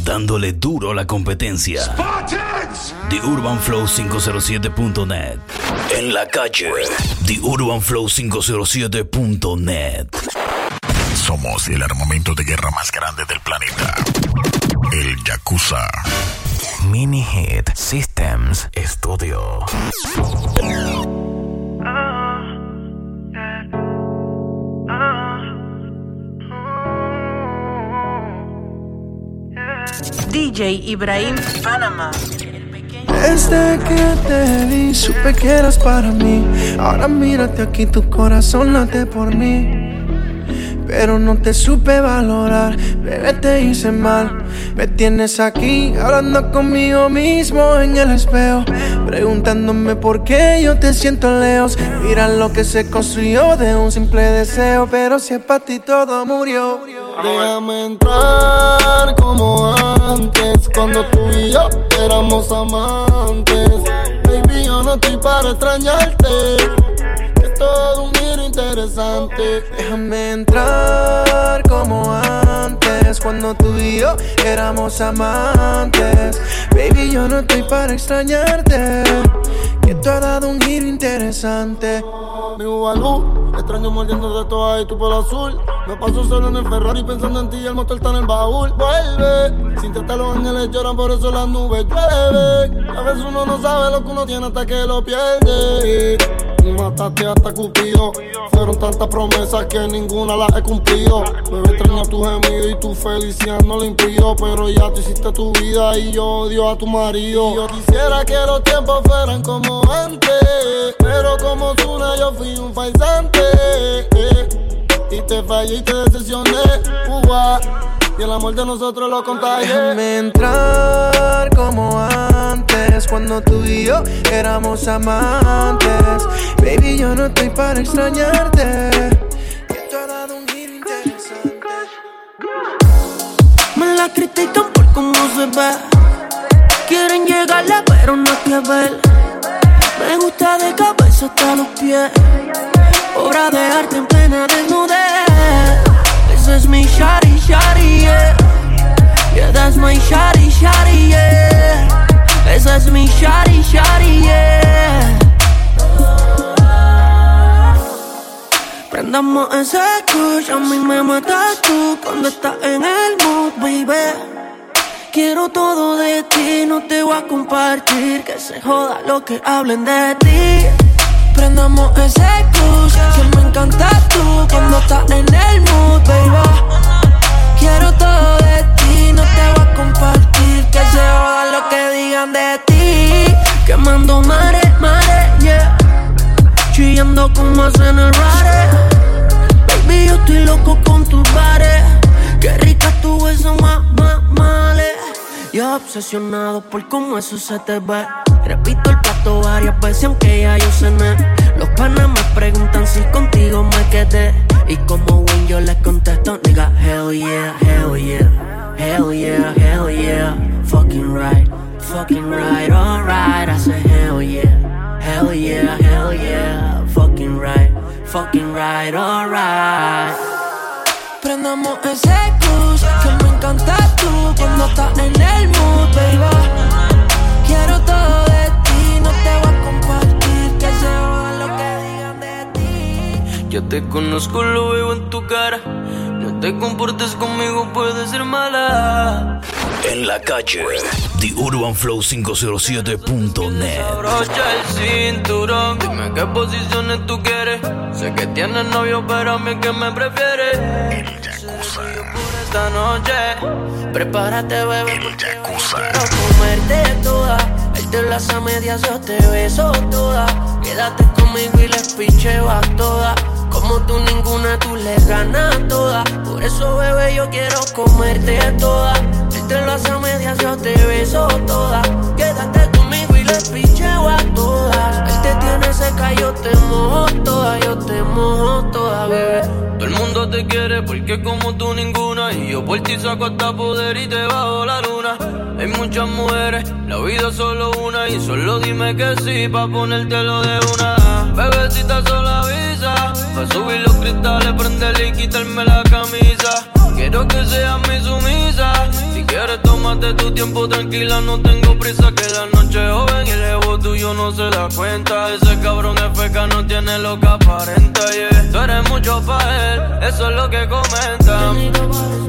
dándole duro a la competencia. Spartans. TheUrbanFlow507.net. En la calle, TheUrbanFlow507.net. Somos el armamento de guerra más grande del planeta. El Yakuza. Mini Hit Systems Studio. DJ Ibrahim Panamá. Desde que te vi, supe que eras para mí. Ahora mírate aquí, tu corazón late por mí. Pero no te supe valorar, bebé, te hice mal. Me tienes aquí, hablando conmigo mismo en el espejo, preguntándome por qué yo te siento lejos. Mira lo que se construyó de un simple deseo, pero si es para ti todo murió. Déjame entrar como antes, cuando tú y yo éramos amantes. Baby, yo no estoy para extrañarte, es todo un giro interesante. Déjame entrar como antes, cuando tú y yo éramos amantes. Baby, yo no estoy para extrañarte, que tú has dado un giro interesante. Mi Ubalú, extraño mordiendo de toda y tu pelo azul. Me paso solo en el Ferrari pensando en ti y el motor está en el baúl. Vuelve, sin tratar los ángeles lloran, por eso las nubes llueven. A veces uno no sabe lo que uno tiene hasta que lo pierde. Tú mataste hasta Cupido, fueron tantas promesas que ninguna las he cumplido. Bebé, extraño tu gemido y tu felicidad no lo impido, pero ya tú hiciste tu vida y yo odio a tu marido. Y yo quisiera que los tiempos fueran como antes, pero como Zuna yo fui un faisante, y te fallé y te decepcioné, y el amor de nosotros lo contagié. Déjame entrar como antes, cuando tú y yo éramos amantes. Baby, yo no estoy para extrañarte, que tú has dado un giro interesante. Me la critican por cómo se ve, quieren llegarle pero no te ver. Me gusta de cabeza hasta los pies, obra de arte en plena desnudez. Ese es mi shawty, shawty, yeah. Yeah, that's my shawty, shawty, yeah. Ese es mi shawty, shawty, yeah. Prendamos ese kush, a mí me matas tú cuando estás en el mood, baby. Quiero todo de ti, no te voy a compartir, que se joda lo que hablen de ti. Prendamos ese kush, que me encantas tú cuando estás en el mood, baby. Quiero todo de ti, no te voy a compartir, que se joda lo que digan de ti. Quemando mares, mares, yeah. Chillando como hacen el rare. Baby, yo estoy loco con tus bares. Qué rica tu beso, male. Yo obsesionado por cómo eso se te ve. Repito el plato varias veces aunque ya yo cené. Los panas me preguntan si contigo me quedé, y como Wayne yo les contesto, nigga, hell yeah, hell yeah. Hell yeah, hell yeah. Fucking right, alright. I say hell yeah, hell yeah, hell yeah. Fucking right, alright. Prendamos ese kush, que me encantas tú cuando estás en el mood, baby. Quiero todo de ti, no te voy a compartir, que se joda lo que digan de ti. Ya te conozco, lo veo en tu cara. No te comportes conmigo, puedes ser mala. En la calle, TheUrbanFlow507.net. Abrocha el cinturón, dime qué posiciones tú quieres. Sé que tienes novio, pero a mí que me prefieres. El Yakuza. Por esta noche, prepárate, bebé, El Yakuza. quiero comerte toda. Él te las a medias, yo te beso toda. Quédate conmigo y les picheo a todas. Como tú ninguna, tú les ganas todas. Por eso, bebé, yo quiero comerte toda. Él te las a medias, yo te beso toda. Quédate conmigo y les picheo a todas. Él te tiene seca, yo te mojo toda. Yo te mojo toda, bebé. todo el mundo te quiere porque como tú ninguna. Y yo por ti saco hasta poder y te bajo la luna. Hay muchas mujeres, la vida es solo una. Y solo dime que sí, pa' ponértelo de una. Bebecita solo avisa, pa' subir los cristales, prenderle y quitarme la camisa. Quiero que seas mi sumisa, si quieres toma tómate tu tiempo tranquila, no tengo prisa, que la noche es joven y el ego tuyo no se da cuenta. Ese cabrón es feca, no tiene lo que aparenta, yeah. Tú eres mucho pa' él, eso es lo que comentan.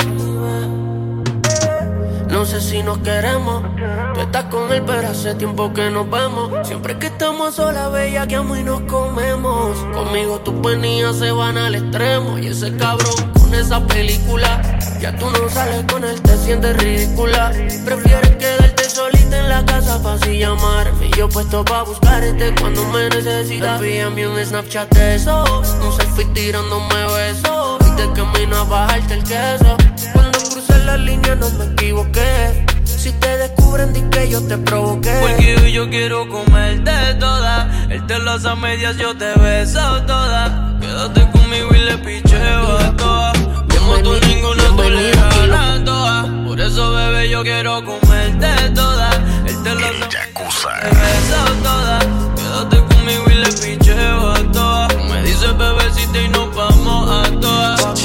No sé si nos queremos. Tú estás con él, pero hace tiempo que nos vemos. Siempre que estamos solas, bella, que amo y nos comemos. Conmigo tus penías se van al extremo. Y ese cabrón con esa película, ya tú no sales con él, te sientes ridícula. Prefieres quedarte solita en la casa pa' así llamarme. Y yo puesto pa' buscarte cuando me necesitas. Envíame un Snapchat de eso, un selfie tirándome besos. Y de camino a bajarte el queso. Cuando crucé la línea no me equivoqué. Si te descubren, di que yo te provoqué. Porque hoy yo quiero comerte toda. Él te lo hace a medias, yo te beso toda. Quédate conmigo y le picheo a toa. Como tú ninguna, tú le ganas a toa. Por eso, bebé, yo quiero comerte toda. Él te lo hace a te beso toda. Quédate conmigo y le picheo a toa. Me dice bebecita y nos vamos a toa. Pa'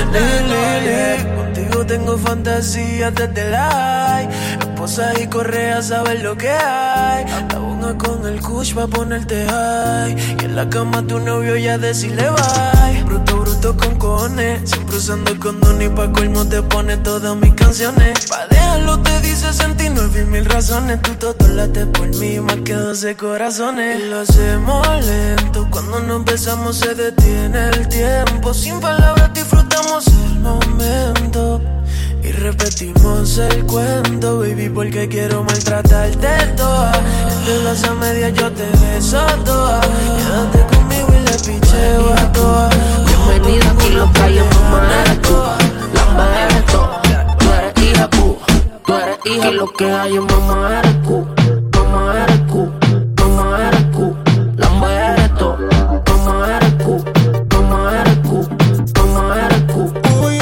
comerte. Contigo tengo fantasías desde la esposas y correas, sabes lo que hay. La bonga con el kush pa' ponerte high. Y en la cama tu novio ya decirle bye. Bruto con cojones, siempre usando condón y pa' colmo te pone todas mis canciones. Pa' dejarlo te dice 69,000 razones. Tú todo lates por mí, más que 12 corazones. Y lo hacemos lento, cuando nos besamos se detiene el tiempo. Sin palabras disfrutamos el momento y repetimos el cuento, baby, porque quiero maltratarte toda. Entre las a medias yo te beso toda. Quédate conmigo y le picheo a toda. Bienvenida aquí los calles, mamá eres tú. Lamba eres tú. Tú eres hija Q. Tú eres hija lo que hay en mamá eres Q. Mamá eres Q. Mamá eres Q. Lamba eres tú. Mamá eres Q. Mamá eres Q. Mamá eres Q.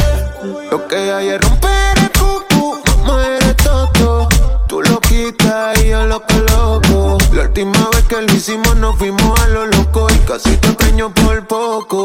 Lo que hay es romper el cucu, mamá eres toto. Tú lo quitas y yo lo coloco. La última vez que lo hicimos nos fuimos a lo loco y casi te preño por poco.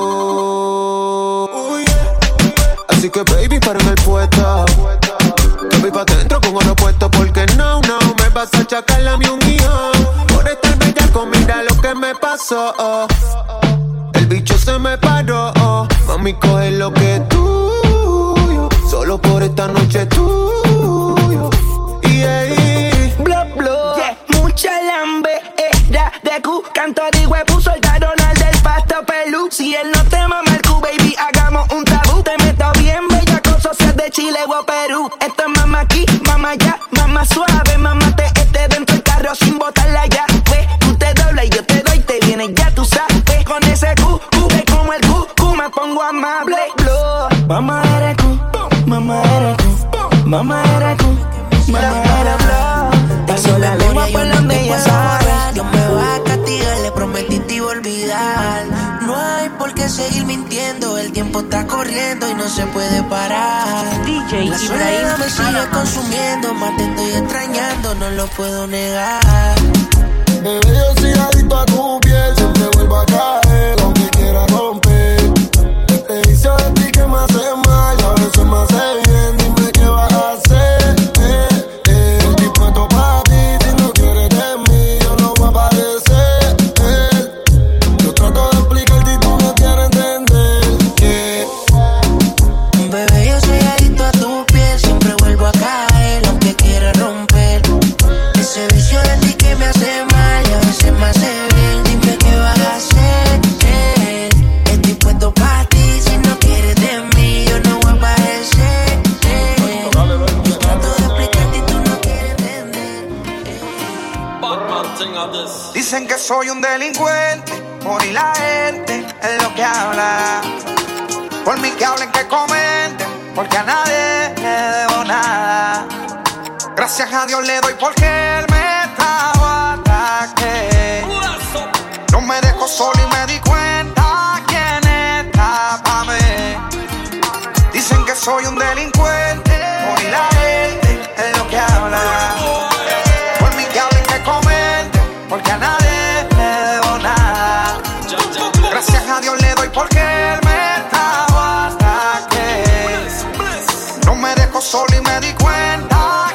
Así que baby, para en el puesto. Te voy pa' dentro con oro puesto porque no me vas a achacar la mi un guión. Por estar bellaco, mira lo que me pasó. El bicho se me paró. Mami, coge lo que tú. Solo por esta noche tuyo. Bla, bla. Yeah, mucha lambe era de Q. Canto de huevo, soltaron al del pasto pelú. Si él no te mama el Q, baby, hagamos un tabú. Te meto bien bellacoso, si es de Chile o Perú. Esto es mamá aquí, mamá allá, mamá suave. Mamá te dentro del carro sin botarla ya. Ve, tú te doblas y yo te doy, te vienes ya, tú sabes. Con ese Q, como el Q, me pongo amable. Mamá eres Q. Mamá era tú, mamá era tú, mamá era tú. Paso la lengua por donde ella sabe. Dios me va a castigar, le prometí te iba a olvidar. No hay por qué seguir mintiendo, el tiempo está corriendo y no se puede parar. DJ la soledad me sigue consumiendo, más te estoy extrañando, no lo puedo negar. Bebé, yo soy adicto a tu piel, siempre vuelvo a caer, aunque quiera romper. Te hice de ti que me hace mal, y a veces me hace bien, dime qué vas a hacer. Estoy dispuesto para ti, si no quieres de mí, yo no voy a aparecer. Yo trato de explicarte y tú no quieres entender. Bebé, yo soy adicto a tu piel, siempre vuelvo a caer, aunque quiera romper. Ese vicio de ti que me hace mal, y a veces me hace bien, dime qué vas a hacer. Estoy puesto para ti, si no quieres de mí, yo no voy a aparecer. Yo trato de explicarte y tú no quieres entender. Dicen que soy un delincuente, por y la gente es lo que habla. Por mí que hablen, que comenten, porque a nadie le debo nada. Gracias a Dios le doy porque él me trajo ataque. No me dejó solo y me di cuenta quién está pa' mí. Dicen que soy un delincuente, por y la gente es lo que habla. Por mí que hablen, que comenten, porque a nadie le debo nada. Gracias a Dios le doy porque él me trajo hasta que no me dejó solo y me di cuenta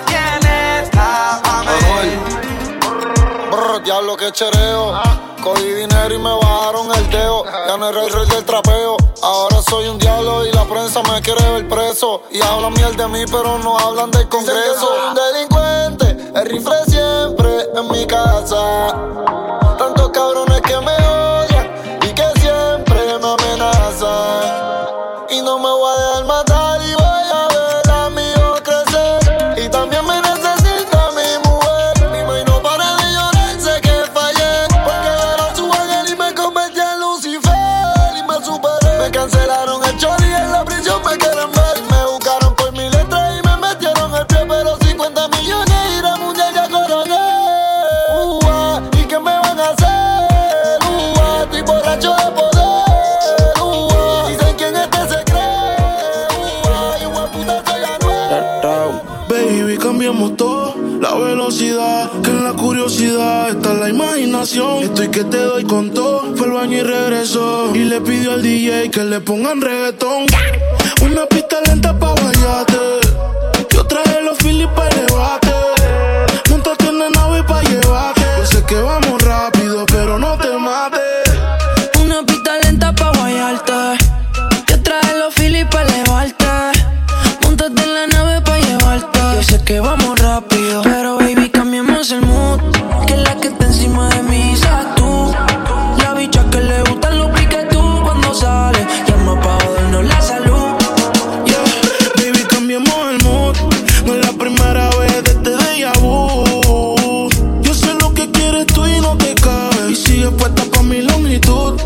chereo. Cogí dinero y me bajaron el dedo. Ya no era el rey del trapeo. Ahora soy un diablo y la prensa me quiere ver preso. Y hablan mierda de mí, pero no hablan del Congreso. Soy un delincuente, el rifle siempre en mi casa. Tantos cabrones que me odian y que siempre me amenazan. Y no me voy a dejar matar y voy a ver a mi hijo crecer. Y también me necesita mi mujer. Mi mãe no para de llorar, sé que fallé. Porque era su ángel y me convertí en Lucifer. Y me superé. Me cancelaron el chori y en la prisión me quieren ver. Me buscaron por mi letra y me metieron el pie. Pero 50 millones y la mujer ya coroné. ¿Y qué me van a hacer? Estoy borracho de poder. Dicen quién este se cree. Igual puta soy Anuel. Baby, cambiamos todo. La velocidad, que en la curiosidad está la imaginación. Estoy que te doy con todo. Fue al baño y regresó. Y le pidió al DJ que le pongan reggaetón. Una pista lenta pa' guayarte. Yo traje los Phillies pa' elevarte. Montate en la nave pa' llevarte. Yo sé que vamos rápido, pero no te mates. Una pista lenta pa' guayarte. Yo traje los Phillies pa' elevarte. Móntate en la nave pa' llevarte. Yo sé que vamos rápido, pero baby, cambiemos el mood. Que la que está encima de mí seas tú. La bicha que le gustan los piques tú cuando sale. Llama pa' jodernos la salud. Yeah, baby, cambiemos el mood. No es la primera vez de este déjà vu. Yo sé lo que quieres tú y no te cabe. Y sigue puesta pa' mi longitud.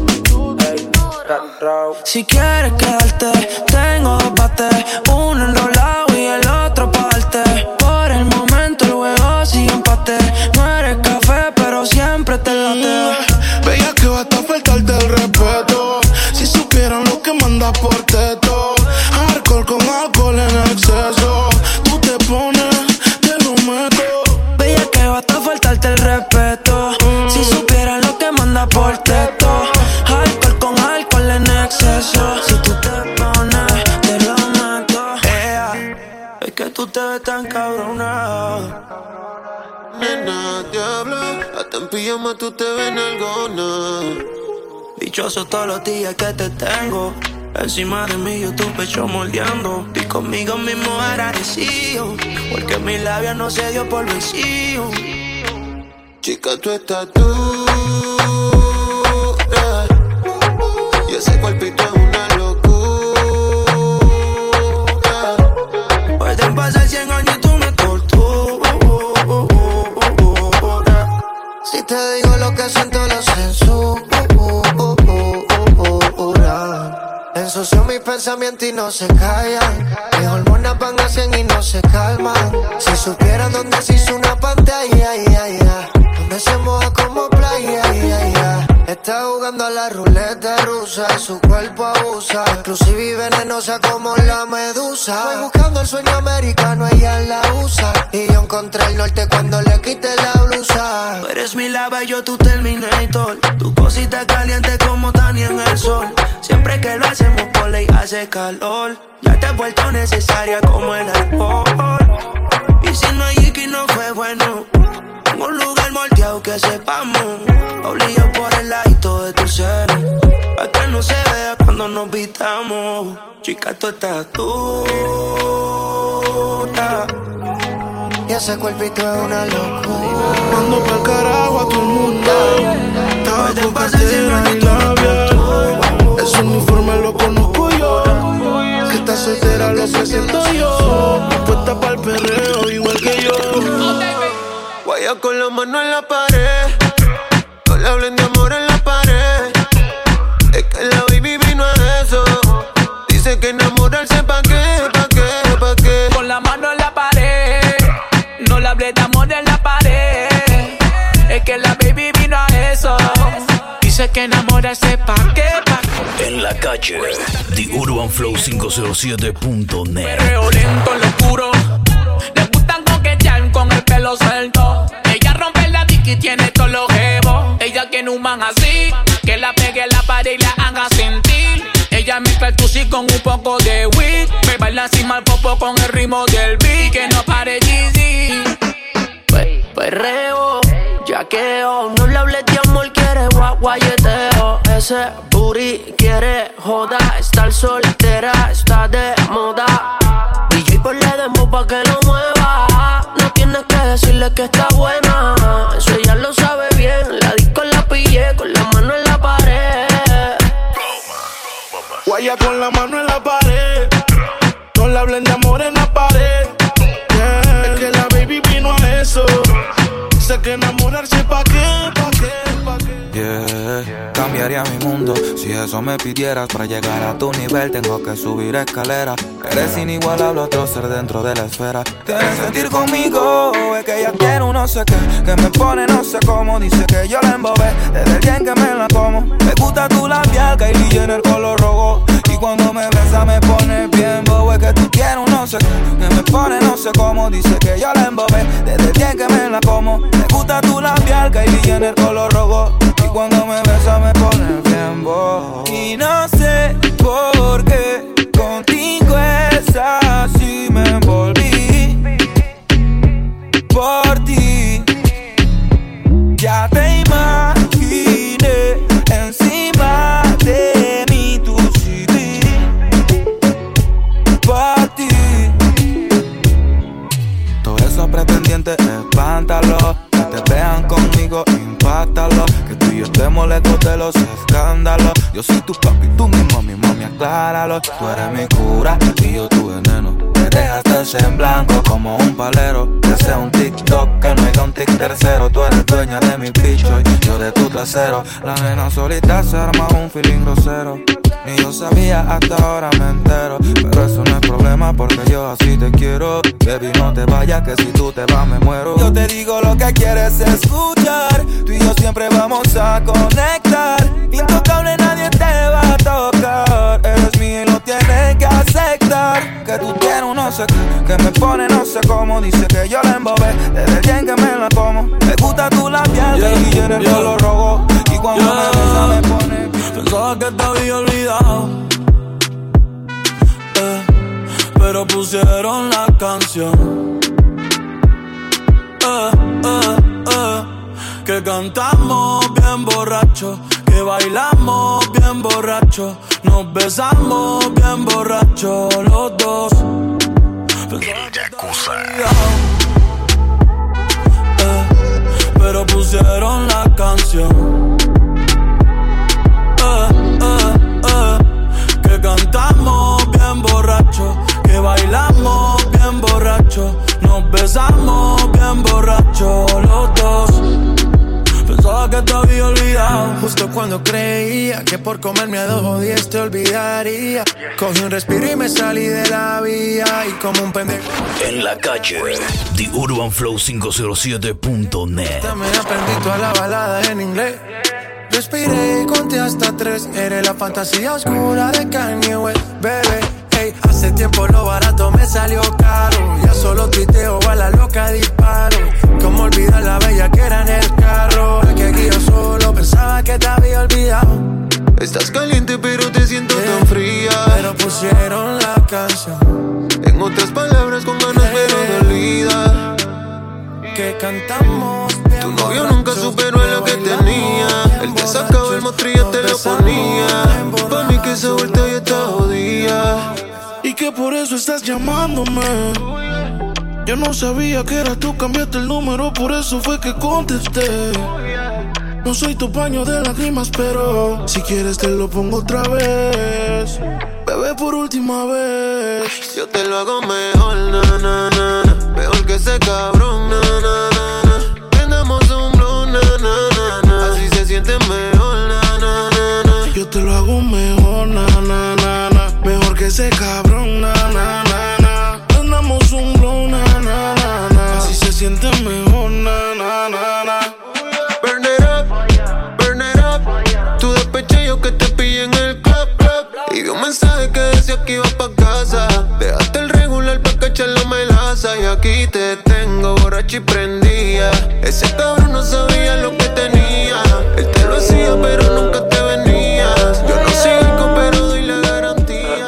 Si quieres quedarte, tengo dos bates. Uno enrolado y el otro parte. Por el momento el juego sigue empate. No eres café, pero siempre te late. Veía que va a faltarte el respeto. Si supieran lo que mandas por teto. Alcohol con alcohol en exceso. Tú te pones, te lo meto. Veía que va a faltarte el respeto. Si supieran lo que mandas por teto. Alcohol con alcohol en exceso. Si tú te pones, te lo meto. Es que tú te ves tan cabrona. Nena, diablo, hasta en pijama tú te ves nalgona. Dichoso todos los días que te tengo. Encima de mí yo tu pecho moldeando. Y conmigo mismo agradecido. Porque mi labia no se dio por vacío. Chica, tú estás tú. Y ese cuerpito es una locura. Pueden pasar 100 años y tú me torturas. Si te digo lo que siento, lo censura. Ensució mis pensamientos y no se callan. Mis hormonas van a 100 y no se calman. Si supieran dónde se hizo una pantalla, donde se moja como playa, está jugando a la ruleta rusa y su cuerpo abusa. Inclusive venenosa como la medusa. Voy buscando el sueño americano, ella la usa. Y yo encontré el norte cuando le quité la blusa. Tú eres mi lava y yo tu Terminator. Tu cosita caliente como Tania en el sol. Siempre que lo hacemos por ley hace calor. Ya te has vuelto necesaria como el alcohol. Y si no hay Iki no fue bueno. En un lugar moldeado que sepamos. Obligado por el ladito de tu ser. Pa' que no se vea cuando nos vitamos. Chica, tú estás tú. Y ese cuerpito es una locura. Mando pa'l carajo a todo el mundo. Estaba Pueden con pasar 100 cartera años y y tú me labia. Ese uniforme lo conozco yo. Que está soltera lo que siento yo. Puesta pa'l perreo igual que yo. Guaya con la mano en la pared. No le hablen de amor en la pared. Es que la baby vino a eso. Dice que enamorarse pa' qué, pa' qué, pa' qué. Con la mano en la pared. No le hablé de amor en la pared. Es que la baby vino a eso. Dice que enamorarse pa' qué, pa' qué. En la calle, TheUrbanFlow507.net. Perreo lento en lo oscuro. Le gustan coquetear con el pelo suelto. Ella rompe la dick y tiene todos los jebos. Ella quiere un man así, que la pegue en la pared y la haga sentir. Ella mezcla el tusi con un poco de weed. Me baila encima al popo con el ritmo del beat. Que no pare Gigi. Perreo, ya bellaqueo. No le hables de amor, quiere guayeteo. Ese booty quiere joda, estar soltera está de moda. DJ ponle dembow pa' que lo mueva. No tienes que decirle que está buena, eso ella lo sabe bien. La disco la pillé con la mano en la pared. Guaya con la mano en la pared. No le hablen de amor en la pared. Yeah. Es que la baby vino a eso. Sé que enamorarse pa' qué, pa' qué, pa' qué. Yeah, cambiaría mi mundo si eso me pidieras. Para llegar a tu nivel tengo que subir escaleras. Eres inigualable, otro ser dentro de la esfera. Quieres sentir conmigo, es que ella tiene un no sé qué, que me pone no sé cómo. Dice que yo la embobé desde el día en que me la como. Me gusta tu labial, Kylie Jenner color rojo. Y cuando me besa me pone bien bobo. Es que tú tienes un no sé qué, que me pone no sé cómo. Dice que yo la embobé desde el día en que me la como. Me gusta tu labial, Kylie Jenner color rojo. Y cuando me besa me pone bien bobo. Y no sé por qué contigo es así, me envolví por ti. Ya te imaginé encima de mí, tu CD por ti. Todos esos pretendientes, espántalo. Que te vean conmigo, impáctalo. Que tú y yo estemos lejos de los escándalos. Yo soy tu papi, tú mi mami, acláralo. Tú eres mi cura y yo tu veneno. Me dejaste en blanco como un palero. Deseo un TikTok que no haya un tic tercero. Tú eres dueña de mi bicho y yo de tu trasero. La nena solita se arma un feeling grosero. Ni yo sabía, hasta ahora me entero. Pero eso no es problema porque yo así te quiero. Baby, no te vayas que si tú te vas me muero. Yo te digo lo que quieres escuchar. Tú y yo siempre vamos a conectar. Intocable, nadie te va a tocar. Eres mío y lo tienes que aceptar. Que tú tienes un no sé qué, que me pone no sé cómo. Dice que yo la embobé desde el día en que me la como. Me gusta tu labial, y Jenner yo lo robo. Y cuando me besa me pone. Pensaba que te había olvidado, pero pusieron la canción, que cantamos bien borracho, que bailamos bien borracho, nos besamos bien borracho los dos. El Yakuza. Pero pusieron la canción, que cantamos bien borracho, que bailamos bien borracho, nos besamos bien borracho los dos. Pensaba que te había olvidado, justo cuando creía que por comerme a 2 o 10 te olvidaría. Cogí un respiro y me salí de la vía. Y como un pendejo en la calle, TheUrbanFlow507.net. también aprendí toda la balada en inglés. Respiré y conté hasta 3. Eres la fantasía oscura de Kanye West, bebé. Hey, hace tiempo lo barato me salió caro. Ya solo tuiteo a la loca disparo. Como olvidar la bella que era en el carro. Es que aquí yo solo pensaba que te había olvidado. Estás caliente pero te siento tan fría. Pero pusieron la canción, en otras palabras con ganas pero dolida. que cantamos. Tu novio nunca superó lo que tenía. Él te sacaba el mostrillo, te lo ponía. Pa' mí que esa vuelta ya está jodida. Y que por eso estás llamándome. Yo no sabía que era tú, cambiaste el número, por eso fue que contesté. No soy tu paño de lágrimas, pero si quieres te lo pongo otra vez. Bebé, por última vez. Yo te lo hago mejor, na, na, na, na. Mejor que ese cabrón, na, na, na, na. Prendamos un blow, na, na, na, na. Así se siente mejor, na, na, na, na. Yo te lo hago mejor, na, na, na, na. Mejor que ese cabrón, na, na, na, na. Prendamos un blow, na, na, na, na. Así se siente mejor, na, na, na, na. Burn it up, tú despecha yo que te pillé en el club, club. Y vi un mensaje que decía que iba pa' casa. Dejaste el regular pa' cachar la melaza. Y aquí te tengo borracho y prendía. Ese cabrón no sabía lo que tenía. Él te lo hacía pero nunca te venías. Yo no sigo pero doy la garantía.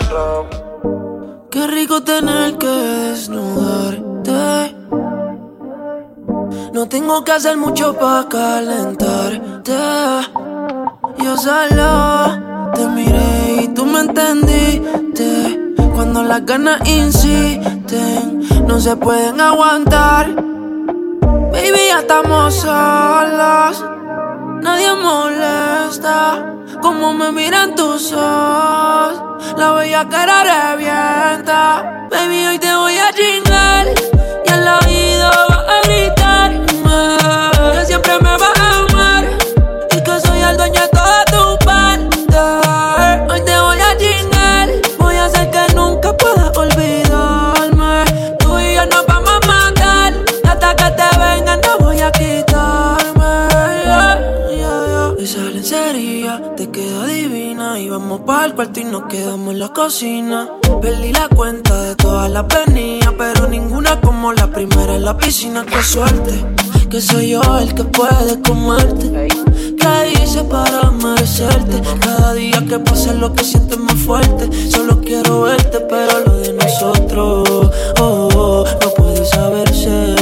Qué rico tener que desnudarte. No tengo que hacer mucho para calentarte. Yo solo te miré y tú me entendiste. Cuando las ganas insisten, no se pueden aguantar. Baby, ya estamos solos. Nadie molesta como me miran tus ojos. La bellaquera revienta. Baby, hoy te voy a chingar y al oído vas a gritarme que siempre me vas a amar y que soy el dueño de toda tu parte. Hoy te voy a chingar, voy a hacer que nunca puedas olvidarme. Tú y yo nos vamos a matar y hasta que te vengan no voy a quitarme. Esa lencería te queda divina y vamos pa'l cuarto y nos quedamos en la cocina. Perdí la cuenta de todas las venidas, pero ninguna como la primera en la piscina. Qué suerte, que soy yo el que puede comerte. ¿Qué hice para merecerte? Cada día que pasa lo que sientes más fuerte. Solo quiero verte, pero lo de nosotros no puede saberse.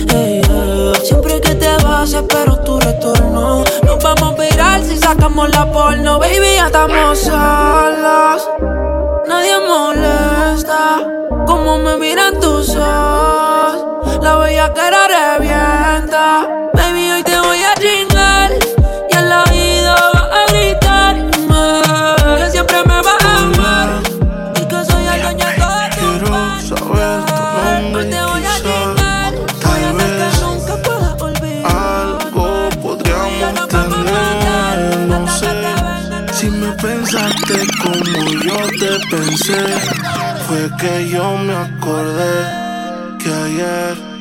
Siempre que te vas espero tu retorno. Nos vamos a virar si sacamos la porno. Baby, ya estamos solos. Nadie molesta como me miran tus ojos. La bellaquera revienta. Baby, hoy te voy a chingar y al oído vas a gritarme que siempre me vas a amar y que soy el dueño de todo tu parte. Hoy te voy a chingar, voy a hacer que nunca puedas olvidar. Algo podríamos tener, no sé. Si me pensaste como yo te pensé, fue que yo me acordé que ayer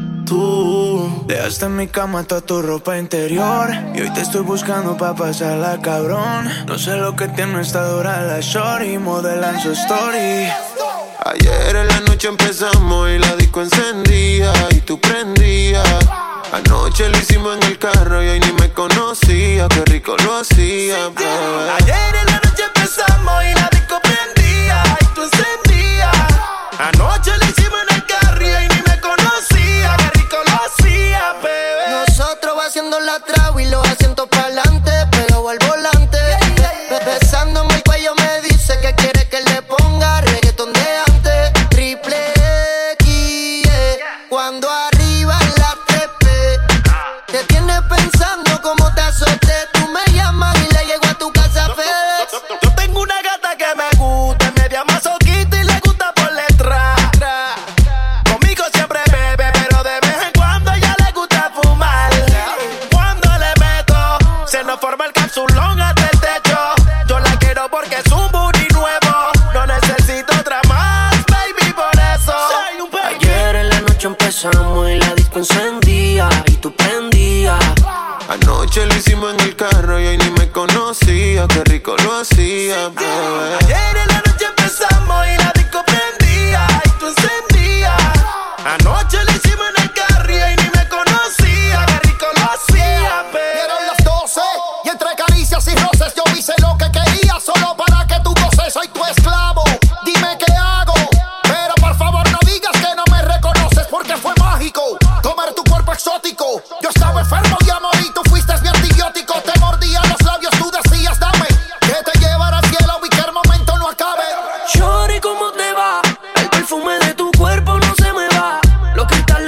tú dejaste en mi cama toda tu ropa interior y hoy te estoy buscando pa' pasarla, cabrón. No sé lo que tiene esta dura la shorty, modelan su story. Ayer en la noche empezamos y la disco encendía y tú prendías. Anoche lo hicimos en el carro y hoy ni me conocía, qué rico lo hacía, bebé. Ayer en la noche empezamos y la disco prendía y tú encendías. Anoche lo hicimos en el carro y hoy ni me conocía, qué rico lo hacía, bebé. Nosotros va haciendo la traba y los asientos pa'lante, pero al volante. Besándome el cuello me dice que quiere que le ponga reggaetón de antes. Triple X, cuando arriba la trepe. Te tienes pensando cómo te azoté. Tú me llamas y le llego a tu casa FedEx. Yo tengo una gata que me gusta, media masoquita y le gusta por letra. Conmigo siempre bebe, pero de vez en cuando ella le gusta fumar. Cuando le meto, se nos forma el capsulón hasta el techo. Yo la quiero porque es un booty nuevo. No necesito otra más, baby, por eso. Ayer en la noche empezamos y la disco encendía y tú prendías. Anoche lo hicimos en el carro y hoy ni me conocía, qué rico lo hacía, bebé. Ayer en la noche empezamos y la disco prendía y tú encendías. Anoche lo hicimos en el carro y hoy ni me conocía, qué rico lo hacía, bebé. Dieron las 12 y entre caricias y roces yo hice lo que quería solo para que tú goces. Soy tu esclavo, dime qué hago, pero por favor no digas que no me reconoces porque fue mágico tomar tu cuerpo exótico. Yo estaba enfermo y a morir, tú fuiste mi antibiótico. Te mordía los labios, tú decías dame que te llevara al cielo y que el momento no acabe. Shorty, ¿cómo te va? El perfume de tu cuerpo no se me va. Los cristales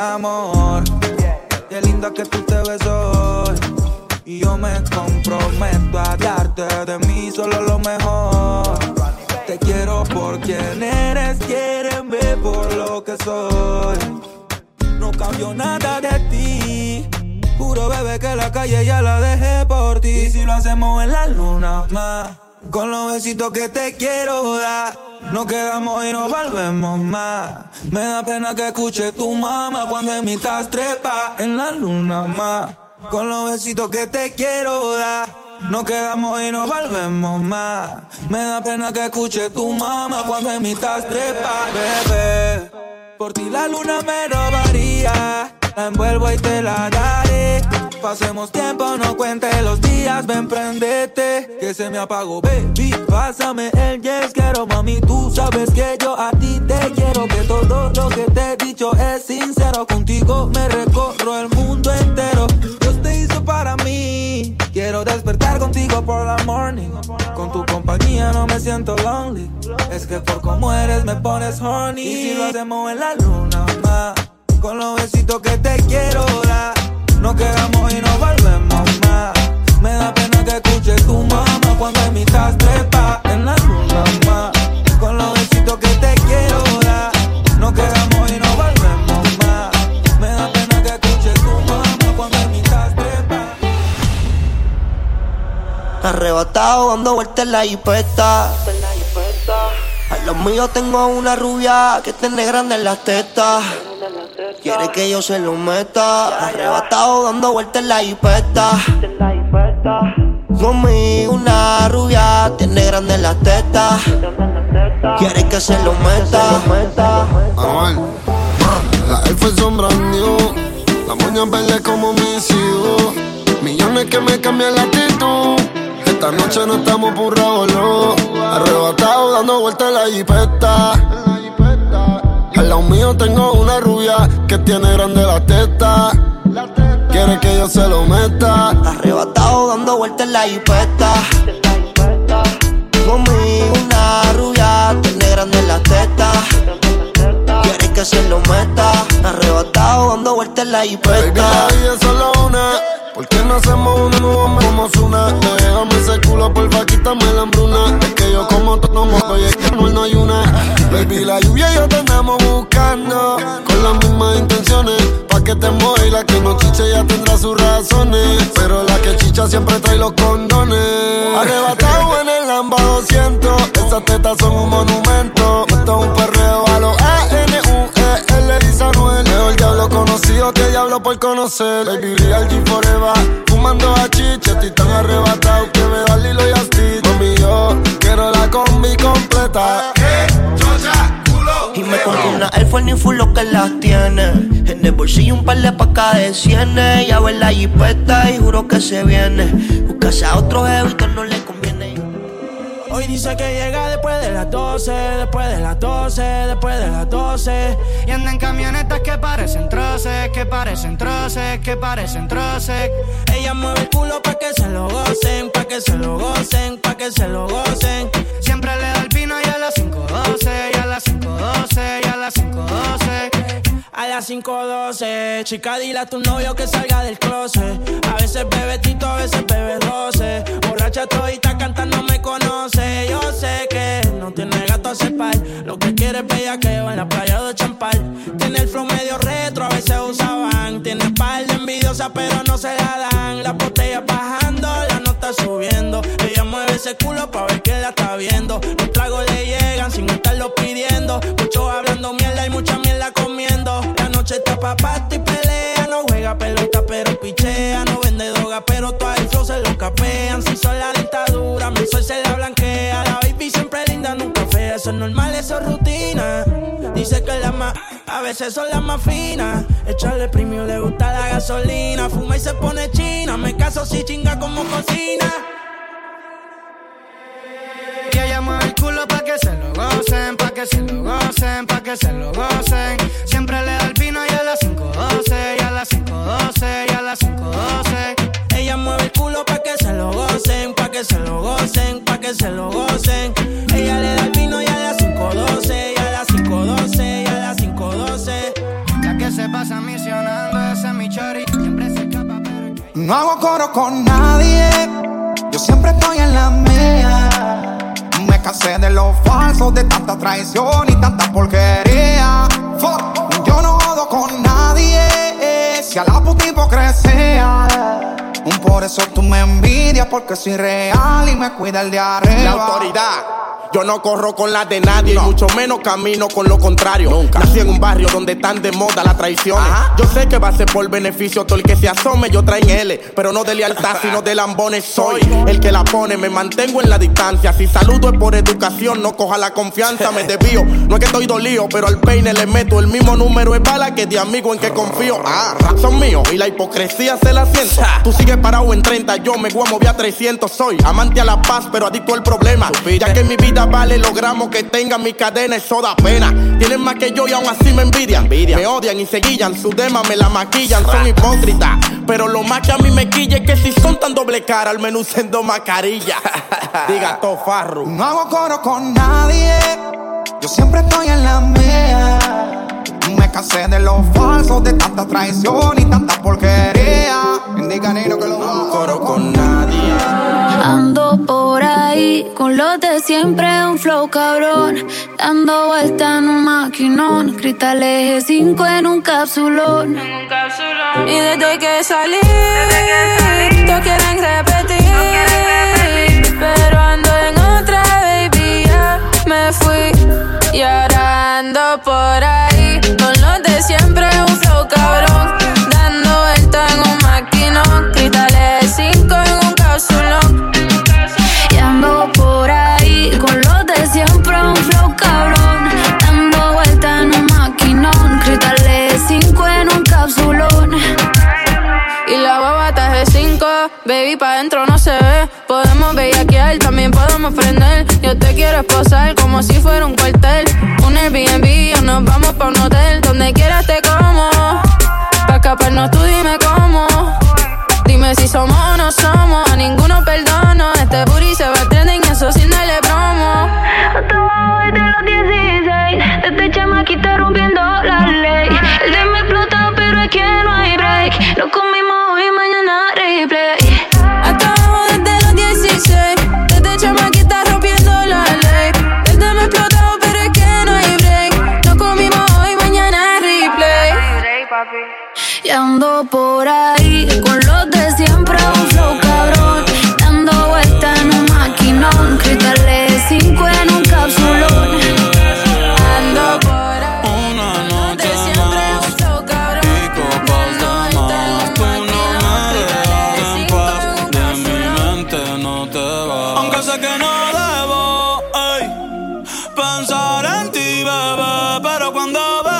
amor. Qué linda que tú te ves hoy. Y yo me comprometo a darte de mí solo lo mejor. Te quiero por quien eres, quiéreme por lo que soy. No cambio nada de ti. Juro, bebé, que la calle ya la dejé por ti. Y si lo hacemos en la luna más, con los besitos que te quiero dar, nos quedamos y nos volvemos más. Me da pena que escuche tu mamá cuando en mi estás trepa en la luna más. Con los besitos que te quiero dar, nos quedamos y nos volvemos más. Me da pena que escuche tu mamá cuando en mi estás trepa, bebé. Por ti la luna me robaría, la envuelvo y te la daré. Pasemos tiempo, no cuente los días, ven, prendete, que se me apagó, baby. Pásame el yes, quiero, mami, tú sabes que yo a ti te quiero. Que todo lo que te he dicho es sincero, contigo me recorro el mundo entero. Dios te hizo para mí, quiero despertar contigo por la morning. Con tu compañía no me siento lonely, es que por cómo eres me pones horny. Y si lo hacemos en la luna más, con los besitos que te quiero dar, nos quedamos y nos volvemos más. Me da pena que escuche tu mamá cuando en mi estás trepa en la luna más. Con los besitos que te quiero dar, nos quedamos y nos volvemos más. Me da pena que escuche tu mamá cuando en mi estás trepa. Arrebatado dando vueltas en la jipeta. A los míos tengo una rubia que tiene grandes las tetas. Quiere que yo se lo meta. Arrebatado dando vueltas en la jipeta. Conmigo una rubia tiene grandes las tetas. Quiere que se lo meta. La F son brand new, la moña verde como mis hijos. Millones que me cambian la actitud. Esta noche no estamos burrados, no. Arrebatado dando vueltas en la jipeta. Al lado mío tengo una rubia que tiene grande la teta. Quiere que yo se lo meta. Arrebatado dando vueltas en la jipeta. Conmigo una rubia tiene grande la teta. Quiere que se lo meta. Arrebatado dando vueltas en la jipeta. Baby, la vida es solo una. ¿Por qué no hacemos una nueva como Zuna? Déjame ese culo, porfa, quítame la hambruna. Es que yo como tú no mojo y es que no hay una. Baby, la lluvia y yo te andamos buscando con las mismas intenciones. Pa' que te moje y la que no chiche ya tendrá sus razones. Pero la que chicha siempre trae los condones. Arrebatado en el Lamba 200. Esas tetas son un monumento. Esto es un perreo a los A-N-U-E-L dice Anuel. Mejor diablo conocido que diablo por conocer. Baby, real G forever. Fumando a chiche, estoy tan arrebatado que me da Lilo y Stitch. Mami, yo quiero la combi completa. Y me compré una Air Force ni full lo que las tiene. En el bolsillo un par de pacas de cienes. Ya ve la jipeta y juro que se viene. Buscase a otro jevito no le conviene. Hoy dice que llega después de las 12, después de las 12, después de las 12. Y anda en camionetas que parecen troces, que parecen troces, que parecen troces. Ella mueve el culo pa' que se lo gocen, pa' que se lo gocen, pa' que se lo gocen. Siempre le da el vino y a las 5:12, y a las 5:12, y a las 5:12. A las 5:12, chica, dile a tu novio que salga del closet. A veces bebe tito, a veces bebe roce. Borracha todita cantando me conoce. Yo sé que no tiene gato a cepar. Lo que quiere es bellaqueo en la playa de Champal. Tiene el flow medio retro, a veces usaban. Tiene par de envidiosas pero no se la dan. La botella bajando, la nota subiendo. Ella mueve ese culo pa' ver que la está viendo. Los tragos le llegan sin estarlo pidiendo. Muchos hablando mierda y mucha mierda comiendo. La noche está pa' pasta y pelea. No juega pelota pero pichea. No vende droga pero todo el flow se lo capean. Si son la dictadura, mi sol se la blanquea. La baby siempre linda, nunca fea. Eso es normal, eso es rutina. Dice que las más, a veces son las más finas. Echarle premio, le gusta la gasolina. Fuma y se pone china. Me caso si chinga como cocina. Y ella mueve el culo pa' que se lo gocen, pa' que se lo gocen, pa' que se lo gocen. Siempre le da el vino y a las 5:12, y a las 5:12, y a las 5:12. Ella mueve el culo pa' que se lo gocen, pa' que se lo gocen, pa' que se lo gocen. Ella le da el vino y a las 5:12, y a las 5:12, y a las 5:12. La que se pasa a mí No hago coro con nadie, yo siempre estoy en la mía. Me cansé de los falsos, de tanta traición y tanta porquería. Yo no jodo con nadie, si a la puta hipocresía. Por eso tú me envidias, porque soy real y me cuida el de arriba. La autoridad. Yo no corro con la de nadie, no. Y mucho menos camino con lo contrario. Nunca. Nací en un barrio donde están de moda las traiciones. Ajá. Yo sé que va a ser por beneficio todo el que se asome. Yo traen L, pero no de lealtad, sino de lambones. Soy el que la pone, me mantengo en la distancia. Si saludo es por educación, no coja la confianza. Me desvío, no es que estoy dolido, pero al peine le meto el mismo número de bala que de amigo en que confío. Son míos y la hipocresía se la siento. Tú sigues parado en 30, yo me voy a mover a 300. Soy amante a la paz, pero adicto al problema. Ya que mi vida vale los gramos que tenga mi cadena, eso da pena. Tienen más que yo y aún así me envidian. Me odian y se guillan, su dema me la maquillan. Son hipócritas, pero lo más que a mí me quilla es que si son tan doble cara, al menos usando mascarilla. Diga todo farro. No hago coro con nadie, yo siempre estoy en la mía. Me cansé de los falsos, de tanta traición y tanta porquería. Indica Nino que lo hago coro con nadie. Ando por ahí con los de siempre, un flow cabrón, dando vuelta en un maquinón, cristal eje 5 en un capsulón. Y desde que salí, todos quieren repetir, pero ando en otra, baby, ya me fui. Y ahora ando por ahí con los de siempre, un flow cabrón, dando vuelta en un maquinón, cristal eje 5 en un capsulón. Y ando por ahí con los de siempre, un flow cabrón, dando vuelta en un maquinón, cristales 5 en un capsulón. Y la guava está de 5, baby, pa' dentro no se ve. Podemos bellaquear, también podemos prender. Yo te quiero esposar como si fuera un cuartel. Un Airbnb o nos vamos pa' un hotel. Donde quieras te como, pa' escaparnos tú dime cómo. Dime si somos o no somos, a ninguno perdono. Este booty se va a trending, eso sin darle promo. Hasta abajo desde los 16, desde chamaquita rompiendo la ley. El de me explota, pero es que no hay break. Lo comimos hoy, mañana replay. Hasta abajo desde los 16, desde chamaquita rompiendo la ley. El de me explota, pero es que no hay break. Lo comimos hoy, mañana replay. Y ando por ahí con los de siempre, un flow cabrón, dando vuelta en un maquinón, cristales 5 en un capsulón. Ando por ahí con los de siempre, un flow cabrón, dando vuelta en un maquinón, cristales 5 en un capsulón. No te va. Aunque sé que no debo, ey, pensar en ti, bebé, pero cuando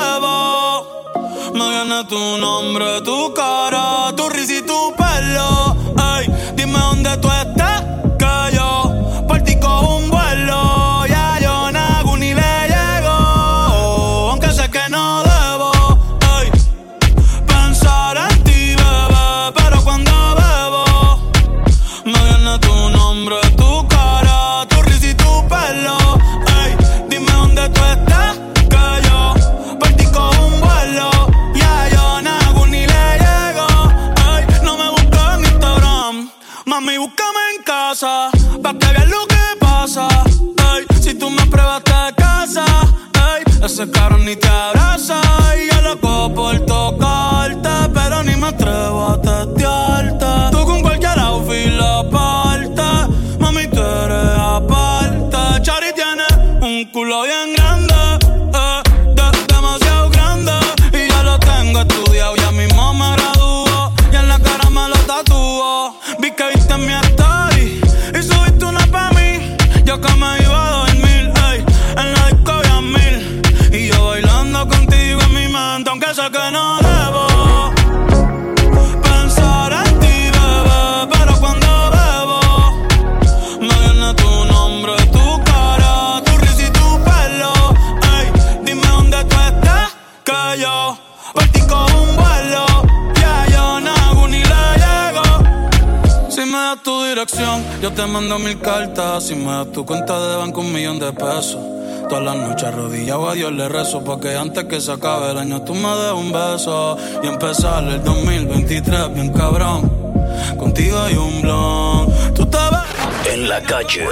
bebo me viene tu nombre, tu cara, tu risa y tu pelo. Ey, dime dónde tú estás, que yo por ti cojo un vuelo. Ya yo nago ni le llego, aunque sé que no debo, ey, pensar en ti, bebé, pero cuando bebo me viene tu nombre, tu cara, tu risa y tu pelo. Ey, dime dónde tú estás, que yo por ti cojo un vuelo. Ya yo nago ni le llego. Ey, no me busques en Instagram, mami, búscame en casa, pa' que veas lo que pasa. Ey, si tú me pruebas te casa, ey, ese cabrón ni te abraza. Y yo loco por tocarte, pero ni me atrevo a testearte. Tú con cualquier outfit la parte, mami, tú eres aparte. Chari tiene un culo bien grande, demasiado grande. Y ya lo tengo estudiado, ya mismo me graduó. Y en la cara me lo tatuó. Vi que viste en mi story y subiste una pa' mí. Yo que me iba a dormir, ey, en la disco había 1000. Y yo bailando contigo en mi mente, aunque sé que no debo pensar en ti, bebé, pero cuando bebo me viene tu nombre, tu cara, tu risa y tu pelo. Ey, dime dónde tú estás, que yo por ti cojo un vuelo. Ya yo nago ni le llego. Si me das tu dirección, yo te mando 1000 cartas. Si me das tu cuenta de banco, 1.000.000 de pesos. Todas las noches arrodillado a Dios le rezo, porque antes que se acabe el año tú me des un beso y empezar el 2023 bien cabrón. contigo hay un blon. Tú estabas en la calle,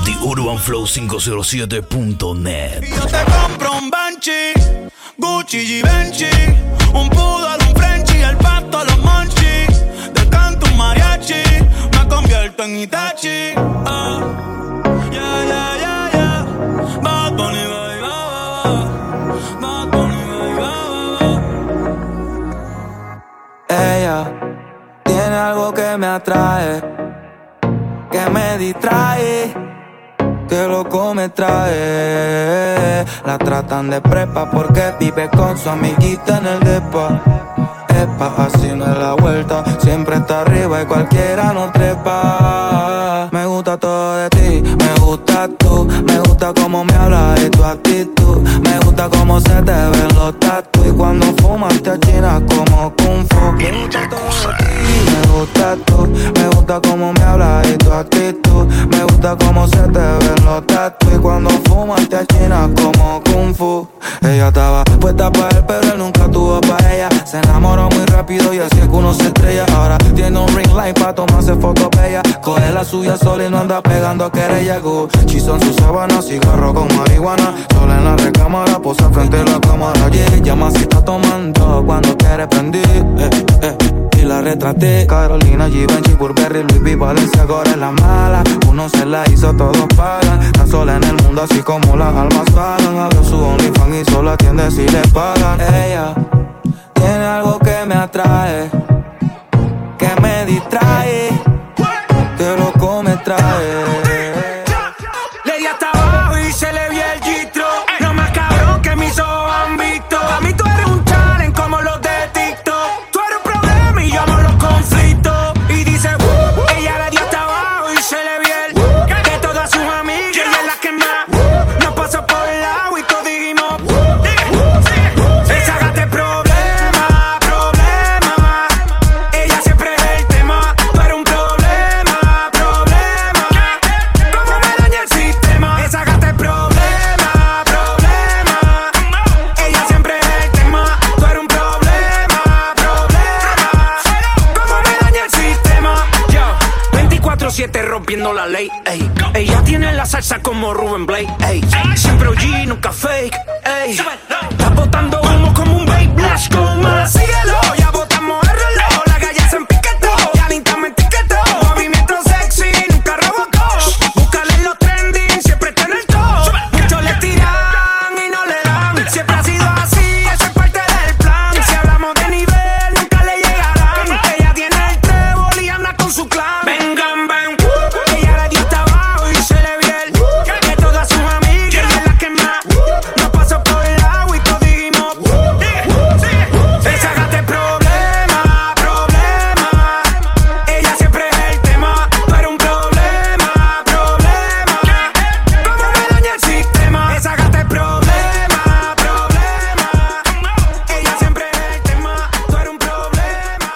TheUrbanFlow507.net. y yo te compro un Banshee, Gucci, Givenchy, un poodle, un Frenchie, el pato, los monchis. Te canto un mariachi, me convierto en Itachi. Bad Bunny, Bad Bunny, Ella tiene algo que me atrae, que me distrae, que loco me trae. La tratan de prepa porque vive con su amiguita en el depa. Epa, así no es la vuelta, siempre está arriba y cualquiera no trepa. Me gusta todo de ti, me gusta tú, me gusta cómo me hablas y tu actitud. Me gusta cómo se te ven los tatu y cuando fumas te achinas como Kung Fu. Me gusta todo de ti, me gusta tú, me gusta cómo me hablas y tu actitud. Me gusta cómo se te ven los tatu y cuando fumas te achinas como Kung Fu. Ella estaba puesta para él, pero él nunca tuvo para ella. Se enamoró muy rápido y así es que uno se estrella. Ahora tiene un ring light pa' tomarse fotos bellas. Coge la suya sola y no anda pegando querella. Gucci son sus sábanas, cigarro con marihuana. Sola en la recámara, posa frente a la cámara. Yeah, llama si está tomando cuando quiere prender. Y la retraté. Carolina, Givenchy, Burberry, Louis V, Valencia, ahora es la mala. Uno se la hizo, todos pagan. Tan sola en el mundo así como las almas pagan. Abrió su OnlyFans y solo atiende si le pagan. Ella tiene algo que me atrae, que me distrae, que loco me trae. Le di hasta abajo y se le vio el gistro. No más cabrón que mis ojos han visto. A mí tú eres un challenge como los de TikTok. Tú eres un problema y yo amo los conflictos. Y dice, ella le dio hasta abajo y se le vio el que todas sus amigas, ella es la que más nos pasó por el lado y todos dijimos, esa gata es problema, problema. Ella siempre es el tema. Tú eres un problema, problema. ¿Cómo me daña el sistema? Esa gata es problema, problema. Ella siempre es el tema. Tú eres un problema, problema. ¿Cómo me daña el sistema? Yo, 24/7 rompiendo la ley, ey. Ella tiene la salsa como Rubén Blade, ey. Siempre OG, nunca fake, ey. Está botando humo como un babe, let's go más. Síguelo, ya botamos el reloj. La calle se empiquetó, ya Ninta me etiquetó. Movimiento sexy, nunca robocó. Búscale en los trending, siempre está en el top. Muchos le tiran y no le dan. Siempre ha sido así, eso es parte del plan. Si hablamos de nivel, nunca le llegarán. Ella tiene el trébol y anda con su clan. Vengan, ven. Ella le dio hasta abajo y se le vio el que todas sus amigas, ella es la que más nos pasó por el lado y todos dijimos, esa gata es problema, problema. Ella siempre es el tema. Tú eres un problema, problema. ¿Cómo me daña el sistema? Esa gata es problema, problema. Ella siempre es el tema. Tú eres un problema,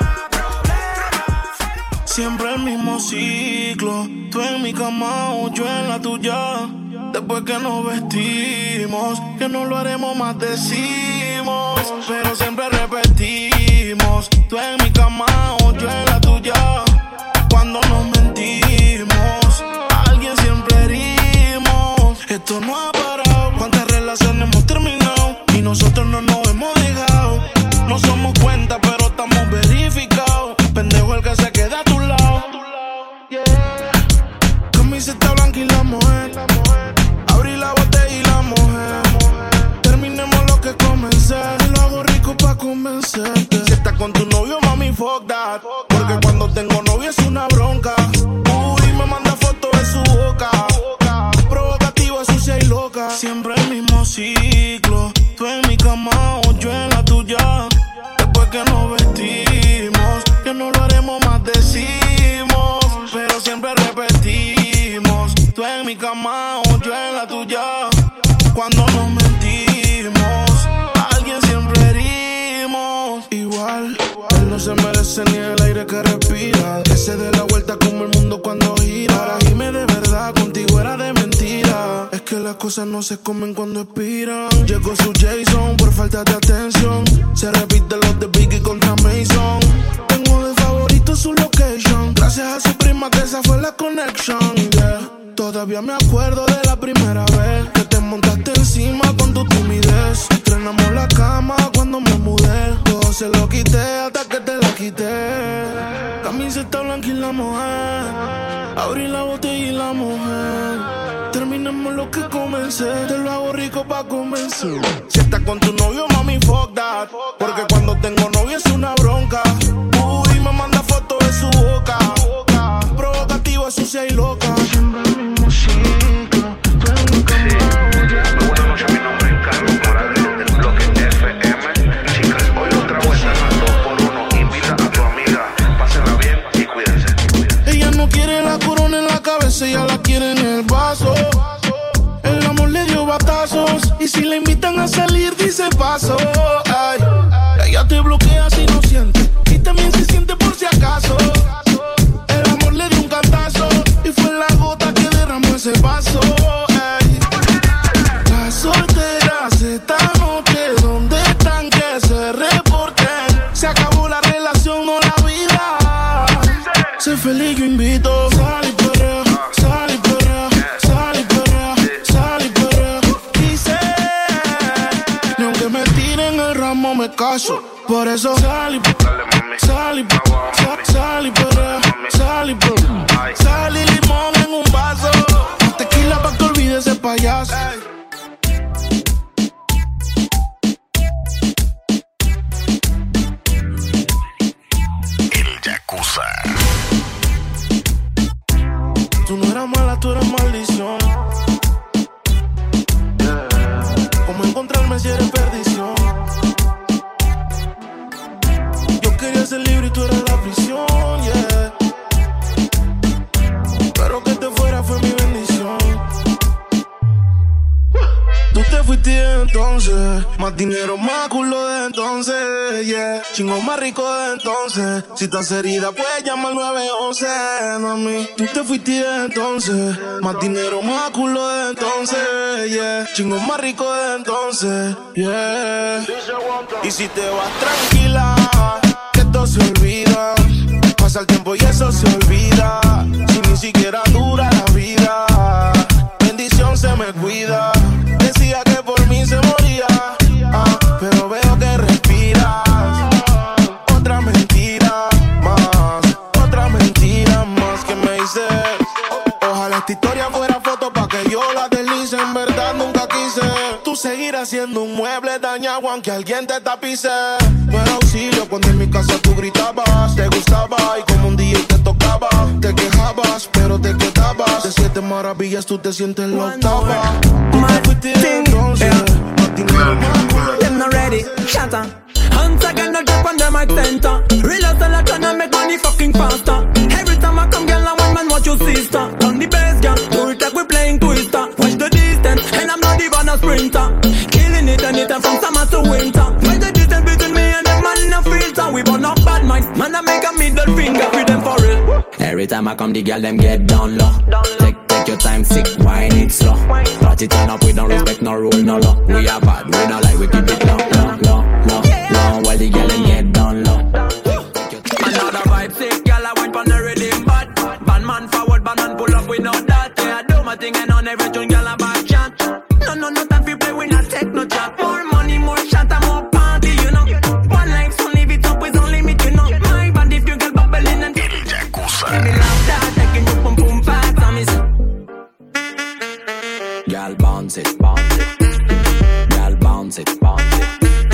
problema. siempre el mismo ciclo. Tú en mi cama o yo en la tuya. Después que nos vestimos, que no lo haremos más decimos, pero siempre repetimos. Tú en mi cama o yo en la tuya. Cuando nos mentimos, a alguien siempre herimos. Esto no ha parado. ¿Cuántas relaciones hemos terminado? Y nosotros no nos hemos dejado. No somos cuenta, pero estamos verificados. Pendejo el que se queda a tu lado. Camiseta blanca y la mujer. Abrí la botella y la mujer. Terminemos lo que comencé. Lo hago rico pa' convencerte. Si estás con tu novio, mami, fuck that. Porque cuando tengo novio es una bronca. Uy, me manda fotos de su boca. Provocativa, sucia y loca. Siempre el mismo ciclo. Tú en mi cama o yo en la tuya. Después que nos vestimos, que no lo haremos más decimos, pero siempre repetimos. Tú en mi cama o yo en la tuya. Cuando nos mentimos, a alguien siempre herimos. Igual, él no se merece ni el aire que respira. Que se dé la vuelta como el mundo cuando gira. Ahora dime de verdad, contigo era de mentira. Es que las cosas no se comen cuando expiran. Llegó su Jason por falta de atención. Se repite los de Biggie contra Mason. Tengo de favorito su location. connection, yeah. Todavía me acuerdo de la primera vez que te montaste encima con tu timidez. Estrenamos la cama cuando me mudé. Todo se lo quité hasta que te la quité. Camiseta blanca y la mujer. Abrí la botella y la mujer. Terminemos lo que comencé. Te lo hago rico pa' convencer. Si estás con tu novio, mami, fuck that. Porque cuando tengo novio es una bronca. Uy, me manda fotos de su boca. Provocativa, sucia y loca. Ella la quiere en el vaso. El amor le dio batazos. Y si le invitan a salir, dice paso. Ay, ella te bloquea si no siente. Y también se siente por si acaso. El amor le dio un cantazo. Y fue la gota que derramó ese vaso. Ay, las solteras esta noche, ¿dónde están? Que se reporten. Se acabó la relación, no la vida. Sé feliz, yo invito. Sal y perrea. Me caso, por eso sal y perrea, sal y limón en un vaso, tequila pa' que olvides ese payaso. El Yakuza. Tú no eras mala, tú eres maldición. ¿Cómo encontrarme si eres perdición? Quería ser libre y tú eras la prisión, yeah. Pero que te fuera fue mi bendición. Tú te fuiste entonces, más dinero, más culo de entonces, yeah. Chingo más rico de entonces. Si estás herida, puedes llamar 911, mami. Tú te fuiste entonces, más dinero, más culo de entonces, yeah. Chingo más rico de entonces, yeah. Y si te vas tranquila, esto se olvida. Pasa el tiempo y eso se olvida. Si ni siquiera dura la vida, bendición se me cuida. Decía que por mí se moría, pero veo que respiras. Otra mentira más que me dices. Ojalá esta historia fuera foto pa' que yo la deslice. En verdad nunca quise. Tú seguirás siendo un mueble dañado aunque alguien te tapice. No era auxilio cuando en mi casa tú gritabas. Te gustaba y como un día te tocaba. Te quejabas pero te quedabas. De 7 maravillas tú te sientes la octava. Tú te fuiste entonces. Them not ready, shut up. Hands again, no drop on them my center. Real as a lot and make money fucking faster. Every time I come, girl, I want man watch your sister. On the bass, girl, do it like we playing Twister. Watch the distance, and I'm not even a sprinter. Killing it anytime from summer to winter. Watch the distance between me and them man in a filter. We burn up bad minds, man I make a middle finger with them for real. Every time I come, the girl them get down low. Take your time, sick, wine it slow. Party turn up, we don't respect no rule, no law. We are bad, we don't like, we keep it low. While the girl them get down low. Another vibe sick, girl I went on the rhythm bad. Bad man forward, bad man pull up, we know that. Yeah, I do my thing and on every tune, girl I back chant. No time for play, we not take no chat. More money, more shot, and more party, you know. One life, so live it up with no limit, you know. My body, if you girl bubbling and El Yakuza. Let me love that, taking you pum pum fast, on me. Girl bounce it, bounce it. Girl bounce it, bounce it.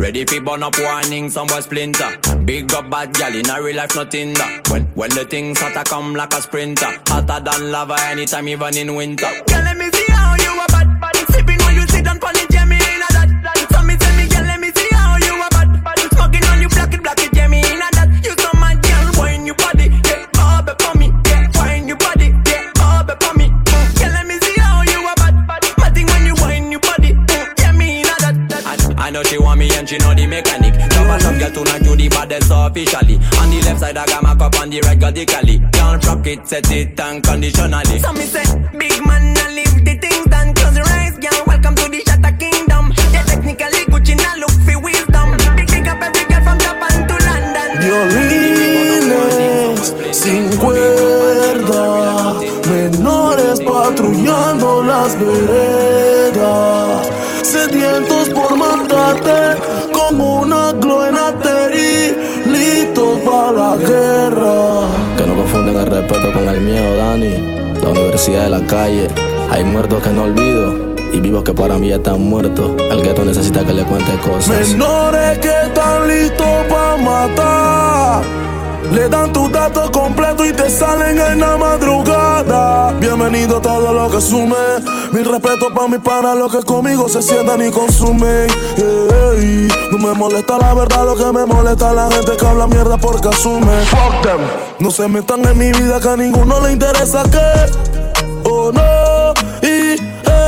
Ready fi burn up warning, some boy splinter. Big up bad gal in a real life, nothing that. When the things hotter come like a sprinter. Hotter than lava anytime, even in winter. Girl, let me see how you a bad. Sipping when you sit down pon it, yeah, me in a that. So me tell me, girl, let me see how you a bad. Smoking on you, black it, yeah, me in a that. You so mad, girl, wine your body, yeah, bob it for me, yeah, wine your body, yeah, bob it for me. Girl, let me see how you a bad. Matting when you wine your body, yeah, me in a that. I know she want me and she know the mechanic. Love a love girl tonight, you the baddest officially. On the left side I got my cup, on the right got the cali. Can't rock it, set it unconditionally. So me say, big man, I leave the things done. Close your eyes, girl, welcome to the Shatta Kingdom. Yeah, technically Gucci, now look for wisdom. Big up every girl from Japan to London. Violines sin cuerda, menores patrullando las veredas, sedientos por matarte como una gloenateri, listos para la guerra. Que no confunden el respeto con el miedo, Dani. La universidad de la calle, hay muertos que no olvido y vivos que para mí ya están muertos. El gueto necesita que le cuente cosas. Menores que están listos para matar, le dan tu dato completo y te salen en la madrugada. Bienvenido a todo lo que sume. Mi respeto pa' mis panas, los que conmigo se sientan y consumen. Hey, no me molesta la verdad, lo que me molesta es la gente que habla mierda porque asume. Fuck them. No se metan en mi vida que a ninguno le interesa que. Oh no, y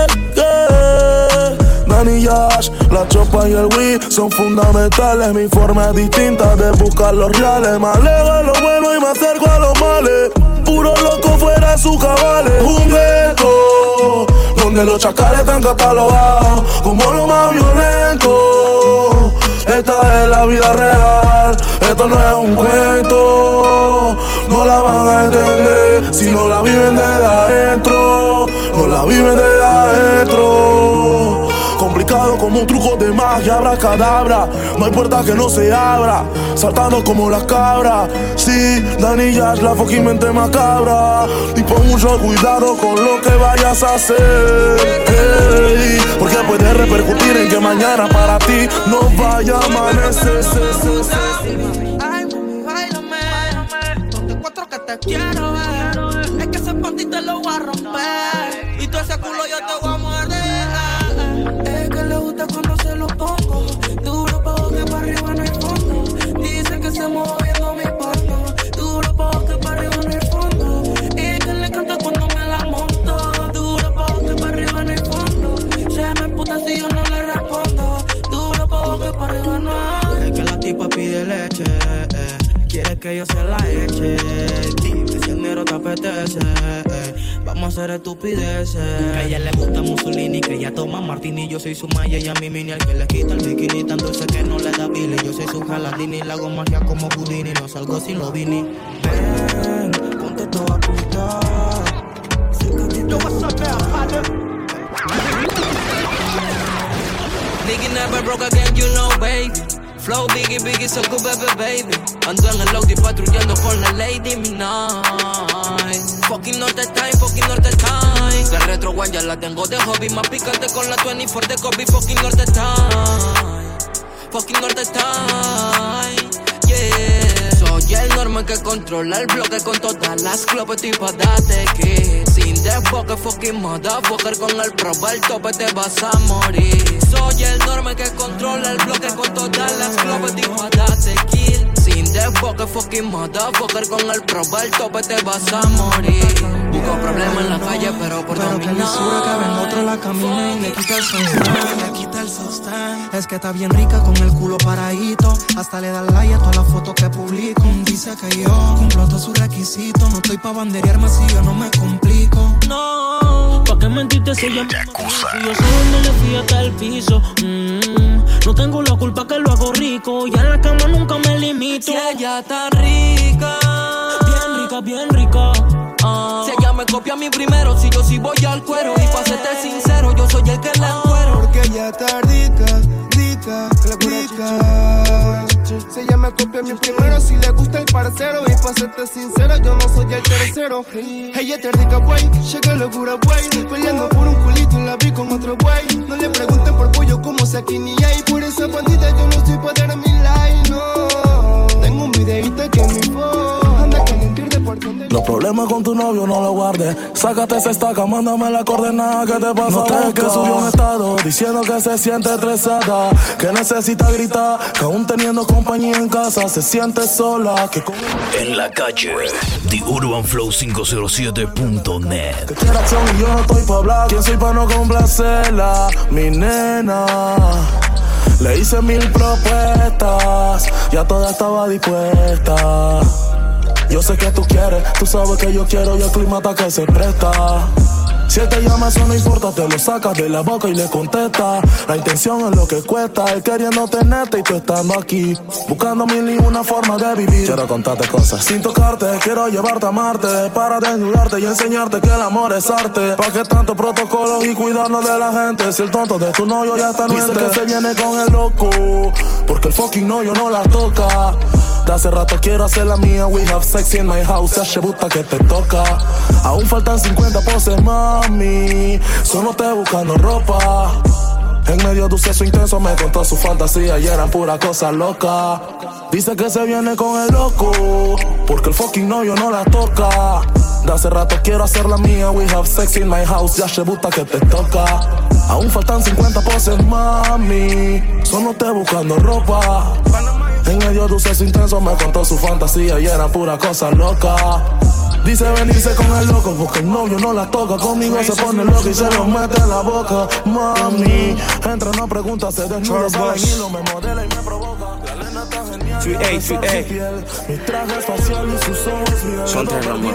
Danny Yash, la chopa y el weed son fundamentales. Mi forma es distinta de buscar los reales. Me alejo de lo bueno y me acerco a los males. Puro loco fuera de sus cabales. Un gueto donde los chacales están catalogados como lo más violento. Esta es la vida real, esto no es un cuento. No la van a entender si no la viven desde adentro. No la viven desde adentro. Complicado como un truco de magia, abracadabra. No hay puerta que no se abra, saltando como las cabras. Sí, Danny Yash, la fucking mente macabra. Y pon mucho cuidado con lo que vayas a hacer, hey, porque puede repercutir en que mañana para ti no vaya a amanecer. Ay, mami, bailame. Ponte cuatro que te quiero ver. Es que ese panty te lo voy a romper. Y todo ese culo yo te voy a morder. Es que le gusta cuando se lo pongo. Duro pa' que para arriba no hay fondo. Dicen que se moviendo mi porno. Duro pa' que para arriba no hay fondo. Y que le encanta cuando me la monto. Duro pa' que para arriba no hay fondo. Se me emputa si yo no le respondo. Duro pa' que para arriba no hay. Es que la tipa pide leche, quiere que yo se la eche. Dime si el negro te apetece, vamos a hacer estupideces. Que a ella le gusta Mussolini, que ella toma martini. Yo soy su maya y a mi mini, al que le quita el bikini. Tan dulce que no le da pile. Yo soy su jaladini, la hago magia como Houdini. No salgo sin lo vini. Ven, ponte todo a punta. Yo what's up now, partner? Nigga never broke again, you know, baby. Flow biggie, biggie, so good, baby. Ando en el Audi patrullando con la Lady Midnight. Fucking Norte Time. De retro one ya la tengo de hobby. Más picante con la 24 de Kobe. Fucking Norte Time. Yeah. Soy el normal que controla el bloque con todas las clubes y pa' date que sin desboque, fucking motherfucker. Con el proba el tope te vas a morir. Soy el normal que controla el bloque con todas las clubes y pa' date kill. Sin desboque, fucking motherfucker. Con el proba el tope te vas a morir. Busco problemas en la calle pero por dominar. Pero que lisura que ven otro la camina y le quita el sostén. Es que está bien rica con el culo paradito. Hasta le da like a todas las fotos que publico. Dice que yo cumplo todos sus requisitos. No estoy pa' banderearme si yo no me complico. No, pa' que mentirte si yo yo sé dónde le fui hasta el piso. No tengo la culpa que lo hago rico. Y en la cama nunca me limito. Si ella está rica, bien rica. Si ella me copia a mí primero, si yo sí voy al cuero. Y pa' serte sincero, yo soy el que la encuero. Porque ella está rica. Si ella me copia a mí primero, si le gusta el parcero. Y pa' serte sincero, yo no soy el tercero. Ella está rica, güey, llega locura, güey. Peleando por un culito y la vi con otro güey. No le pregunten por pollo como si aquí ni hay. Por esa bandita yo no estoy Problemas con tu novio no lo guardes. Sácate esa estaca, mándame la coordenada que te pasa. Noté que subió un estado diciendo que se siente estresada, que necesita gritar, que aún teniendo compañía en casa se siente sola. Que en la calle, TheUrbanFlow507.net. Que quiere acción y yo no estoy pa' hablar. ¿Quién soy pa' no complacerla? Mi nena. Le hice 1000 propuestas, ya toda estaba dispuesta. Yo sé que tú quieres, tú sabes que yo quiero y el clima está que se presta. Si él te llama, eso no importa, te lo sacas de la boca y le contesta. La intención es lo que cuesta, él queriendo tenerte y tú estando aquí, buscando mil y una forma de vivir. Quiero contarte cosas sin tocarte, quiero llevarte a Marte, para desnudarte y enseñarte que el amor es arte. ¿Pa' qué tanto protocolo y cuidarnos de la gente? Si el tonto de tu novio ya está nuente. Dice que se viene con el loco, porque el fucking novio no la toca. De hace rato quiero hacer la mía, we have sex in my house, ya se gusta que te toca. Aún faltan 50 poses, mami, solo te buscando ropa. En medio de un sexo intenso me contó su fantasía y eran pura cosa loca. Dice que se viene con el loco, porque el fucking novio no la toca. De hace rato quiero hacer la mía, we have sex in my house, ya se gusta que te toca. Aún faltan 50 poses, mami, solo te buscando ropa. En medio de un sexo intenso me contó su fantasía y era pura cosa loca. Dice venirse con el loco porque el novio no la toca. Conmigo se pone loco y se lo mete en la boca. Mami, entra una pregunta, se desnuda, sale en hilo, me modela y me provoca. La nena está genial, mi traje espacial y sus ojos miran. Son tres nombres.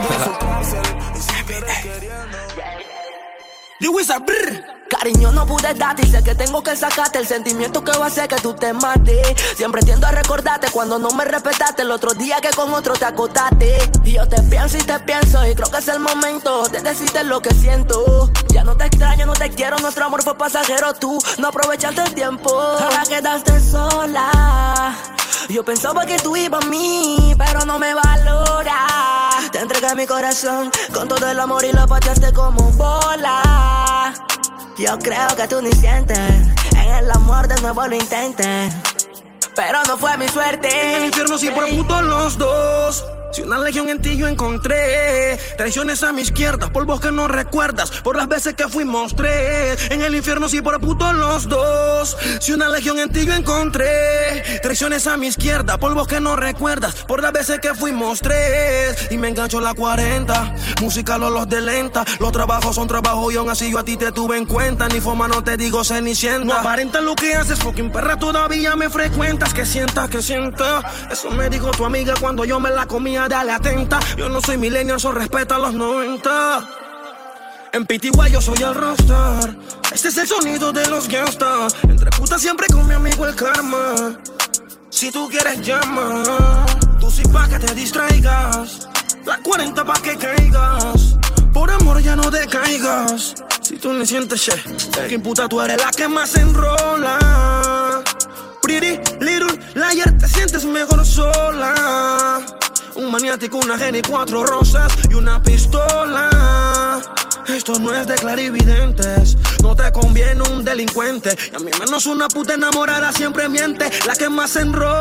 Cariño, no pude darte y sé que tengo que sacarte el sentimiento que va a hacer que tú te mates. Siempre tiendo a recordarte cuando no me respetaste el otro día que con otro te acostaste. Y yo te pienso y creo que es el momento de decirte lo que siento. Ya no te extraño, no te quiero, nuestro amor fue pasajero. Tú no aprovechaste el tiempo, ahora quedaste sola. Yo pensaba que tú ibas a mí, pero no me valora. Te entregué mi corazón con todo el amor y lo pateaste como bola. Yo creo que tú ni sientes, en el amor de nuevo lo intentes, pero no fue mi suerte. En el infierno sí por putos los dos. Si una legión en ti yo encontré, traiciones a mi izquierda, polvos que no recuerdas, por las veces que fuimos tres. En el infierno sí por putos los dos. Si una legión en ti yo encontré, traiciones a mi izquierda, polvos que no recuerdas, por las veces que fuimos tres. Y me engancho la 40, música los de lenta. Los trabajos son trabajos y aún así yo a ti te tuve en cuenta. Ni forma no te digo cenicienta. No aparenta lo que haces, fucking perra, todavía me frecuentas. Que sienta, eso me dijo tu amiga cuando yo me la comía. Dale atenta, yo no soy millennial, so respeta los 90. En PTY yo soy el rockstar. Este es el sonido de los gangsters. Entre putas siempre con mi amigo el karma. Si tú quieres llama, tú sí pa' que te distraigas. La 40 pa' que caigas. Por amor ya no decaigas. Si tú ni sientes que puta tú eres la que más enrola. Pretty little liar, te sientes mejor sola. Un maniático, una geni, 4 rosas y una pistola. Esto no es de clarividentes, no te conviene un delincuente. Y a mí menos una puta enamorada siempre miente, la que más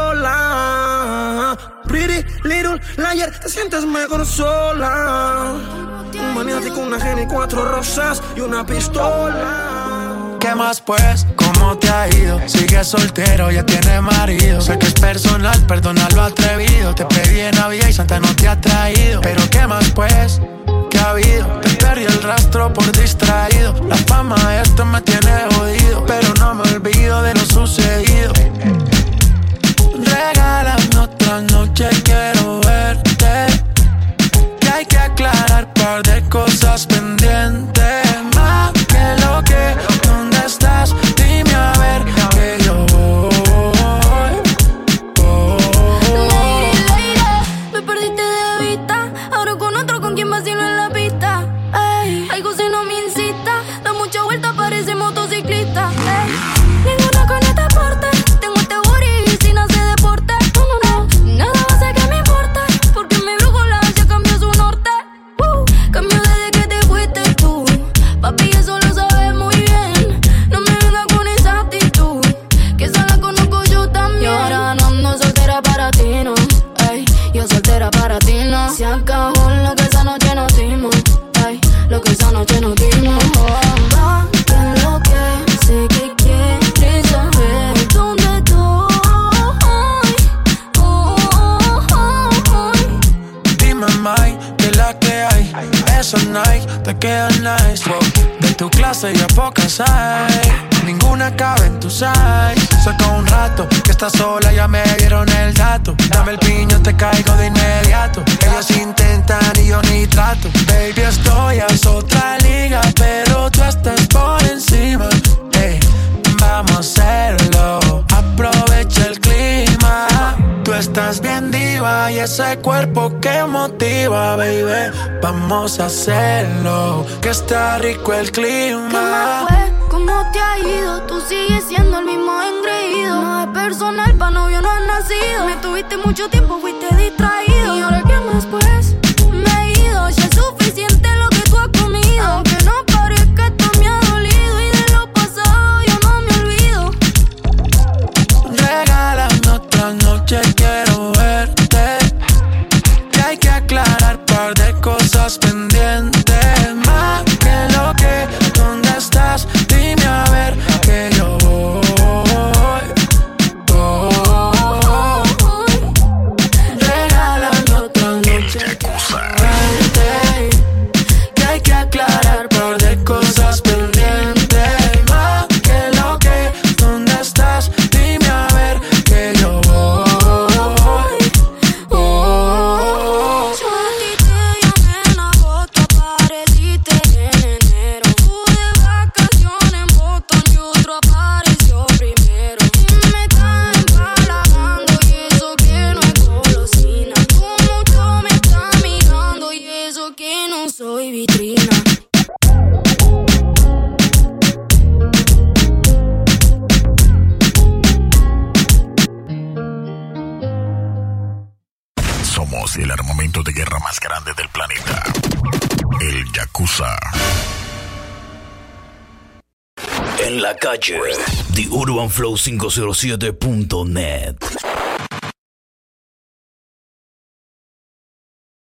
enrola. Pretty little liar, te sientes mejor sola. Un maniático, una geni, 4 rosas y una pistola. ¿Qué más pues? ¿Cómo te ha ido? Sigues soltero, ya tienes marido. Sé que es personal, perdona lo atrevido. Te pedí en Navidad y Santa no te ha traído. Pero ¿qué más pues? ¿Qué ha habido? Te perdí el rastro por distraído. La fama de esto me tiene jodido, pero no me olvido de lo sucedido. Regálame otra noche, quiero verte. Que hay que aclarar par de cosas pendientes. Más que lo que... estás, dime a ver que yo voy. Lady, me perdiste de vista. Ahora con otro, con quien vacilo en la pista. Ey, algo si no me incita. Da mucha vuelta, parece motociclista. Ey, ninguna con este porte. Tengo este burro estrellas pocas hay, ninguna cabe en tu size. Saca un rato que estás sola, ya me dieron el dato. Dame el piño, te caigo de inmediato. Ellos intentan y yo ni trato. Baby, estoy a otra liga, pero tú estás por encima. Hey, vamos a hacerlo, aprovecha el clima. Tú estás bien diva y ese cuerpo que motiva, baby. Vamos a hacerlo, que está rico el clima. ¿Qué más fue? ¿Cómo te ha ido? Tú sigues siendo el mismo engreído. No es personal, pa' novio no has nacido. Me tuviste mucho tiempo, fuiste distraído. ¿Y ahora qué más pues? Me he ido, ya es suficiente lo que tú has comido. Aunque no parezca, esto me ha dolido. Y de lo pasado yo no me olvido. Regálame otra noche, quiero verte. Que hay que aclarar par de cosas pendientes. Más que lo que, ¿dónde estás? Dime a ver que yo voy. Regálame otra noche, verte. Que hay que aclarar par de cosas pendientes. Más que lo que, ¿dónde estás? Dime a ver que yo voy. Yo a ti te llamé en agosto, apareciste en enero. Pude vacaciones en Boston y otro apareció primero. Y me estás empalagando y eso que no es golosina. Tú mucho me estás mirando y eso que no soy vitrina. Somos el armamento de guerra más grande del planeta. El Yakuza. En la calle, TheUrbanFlow507.net.